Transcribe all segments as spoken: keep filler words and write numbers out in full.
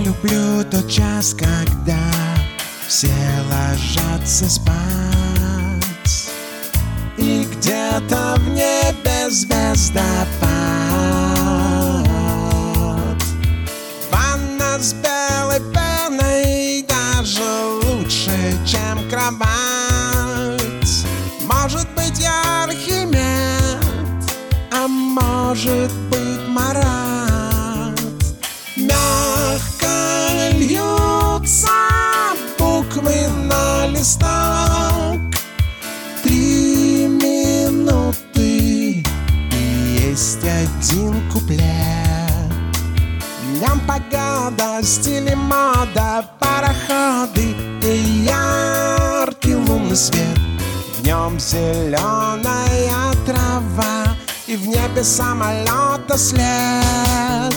люблю тот час, когда все ложатся спать, и где-то в небе звездопад. Ванна с белой пеной даже лучше, чем кровать. Может быть, я Архимед, а может быть, Марат. Мягко льются буквы на листок. Три минуты и есть один куплет. Днем погода, стиль и мода, пароходы и яркий лунный свет. В нем зеленая трава и в небе самолета след.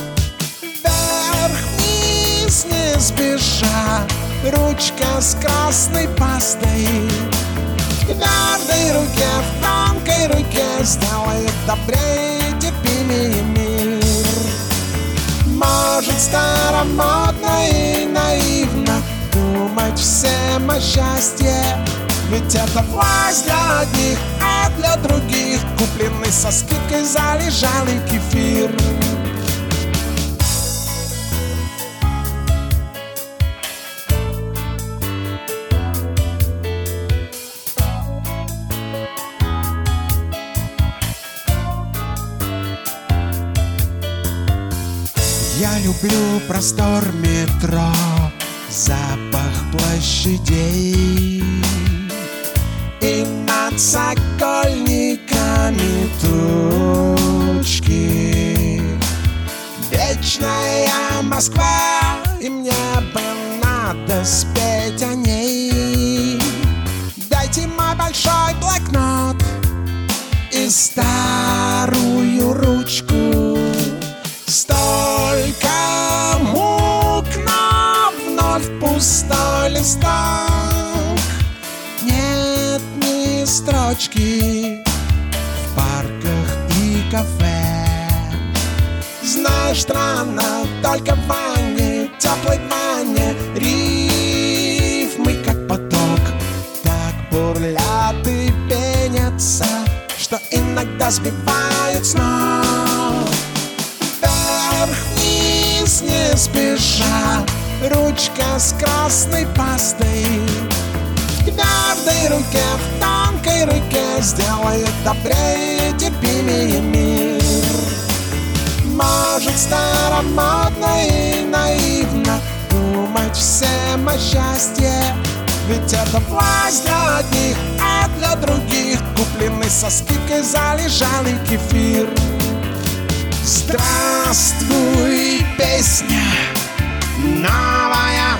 Вверх-вниз не спеша, ручка с красной пастой. В твердой руке, в тонкой руке сделает добрее, терпимее мир. Может, старомодно и наивно думать всем о счастье, ведь это власть для одних, а для других купленный со скидкой залежалый кефир. Я люблю простор метро, запах площадей и над сокольниками тучки. Вечная Москва, и мне бы надо спеть о ней. Дайте мой большой блокнот и старую ручку. Столько мук, но вновь пустой листок. Нет ни строчки в парках и кафе. Знаешь, странно, только в ванне, теплой ванне рифмы как поток так бурлят и пенятся, что иногда сбивают с ног. Вверх-вниз не спеша, ручка с красной пастой. В твердой руке, в тонкой руке сделает добрее, терпимее мир. Может, старомодно и наивно думать всем о счастье, ведь это власть для одних, а для других купленный со скидкой залежалый кефир. Здравствуй, песня, новая